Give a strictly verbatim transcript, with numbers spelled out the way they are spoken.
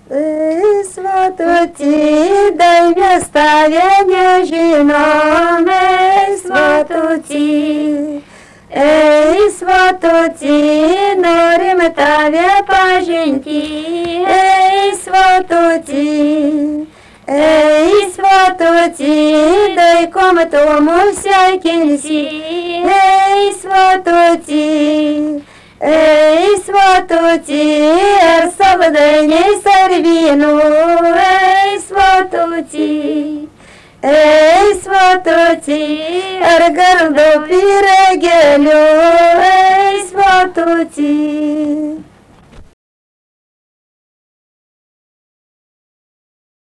Ей, сватоті, дай м'яставі неžinome, сватоті. Ей, сватоті, norime tave pažinti, ей, сватоті. Ей, сватоті, дай кому тому всякінсі, ей, сватоті. Ей, сватоті, ер савдені сервіну, ей, сватоті. Ей, сватоті, ер гардо пірегелю, ей, сватоті.